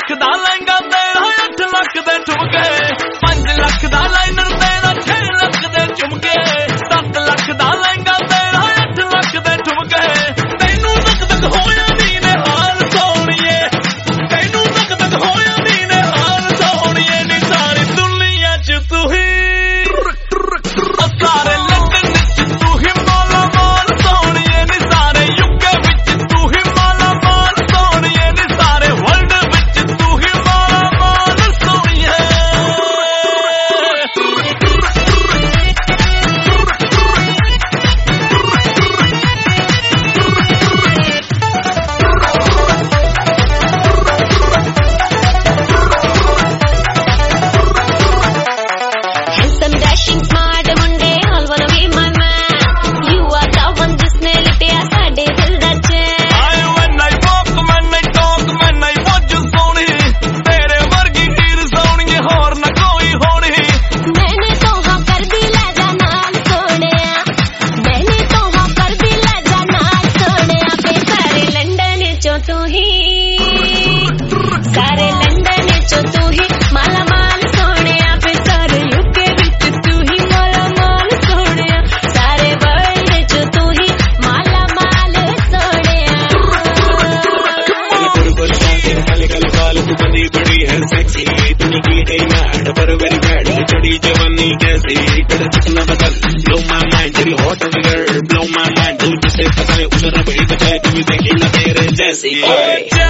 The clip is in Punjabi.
ਲੱਖ ਦਾ ਲਹਿੰਗਾ ਤੇਰਾ 8 ਲੱਖ ਦੇ ਠੁਮਕੇ 5 ਲੱਖ ਦਾ ਲਾਈਨਰ ਤੇਰਾ 6 ਲੱਖ ਦੇ ਝੁਮਕੇ 7 ਲੱਖ ਦਾ ਲਹਿੰਗਾ ਤੇਰਾ 8 ਲੱਖ ਦੇ ਠੁਮਕੇ ਤੈਨੂੰ ਤੱਕ ਤੱਕ ਹੋਇਆ ਨੀ ਨੇ ਹਾਲ ਸੋਹਣੀਏ ਤੈਨੂੰ ਤੱਕ ਤੱਕ ਹੋਇਆ ਨੀ ਨੇ ਹਾਲ ਸੋਹਣੀਏ ਨੀ ਸਾਰੀ ਦੁਨੀਆ ਚ ਤੂੰ ਹੀ ਸਾਰੇ ਲੰਡਨ ਚ ਤੂੰ ਹੀ ਮਾਲਾ ਮਾਲ ਸੋਹਣੀਏ ਨੀ ਸਾਰੇ ਯੂਕੇ ਵਿੱਚ ਤੂੰ ਹੀ ਮਾਲਾ ਮਾਲ ਸੋਹਣੀਏ ਨੀ ਸਾਰੇ ਵਰਲਡ ਵਿੱਚ ਤੂੰ ਹੀ ਮਾਲਾ ਮਾਲ ਸੋਹਣੀਏ Handsome, dashing, smart ਮੁੰਡੇ all wanna be my man. You are the one ਜਿਸਨੇ ਲੁੱਟਿਆ ਸਾਡੇ ਦਿਲ ਦਾ ਚੈਨ। when I walk, when I talk, when I watch ਸੋਹਣੀ ਤੇਰੇ ਵਰਗੀ ਹੀਰ ਸੋਹਣੀਏ ਹੋਰ ਨਾ ਕੋਈ ਹੋਣੀ ਮੈਨੇ ਤੋਂ ਹਾਂ ਕਰਦੀ ਲੈ ਜਾ ਨਾਲ ਸੋਹਣਿਆ ਮੈਨੇ ਤੋਂ ਹਾਂ ਕਰਦੀ ਲੈ ਜਾ ਨਾਲ ਸੋਹਣਿਆ ਤੇ ਸਾਰੇ ਲੰਡਨ ਚੋਂ ਤੂੰ ਹੀ ਸਾਰੇ ਲੰਡਨ ਚੋਂ ਤੂੰ ਹੀ ਮਾਲਾ ਮਾਲ ਸੋਹਣਿਆ ਤੇ ਸਾਰੇ ਯੂਕੇ ਵਿੱਚ ਤੂੰ ਹੀ ਮਾਲਾ ਮਾਲ ਸੋਹਣਿਆ ਸਾਰੇ ਵਰਲਡ ਚੋਂ ਤੂੰ ਹੀ ਮਾਲਾ ਮਾਲ ਸੋਹਣਿਆ तू बंदी बड़ी है सेक्सी इतनी की गई मैड पर वेरी बैड चढ़ी जवानी कैसी कर कितना बदल ब्लो माय माइंड तेरी hot figure blow my mind तू जिसे पता है उसे रबड़ी बचाए कभी देखी ना तेरे जैसी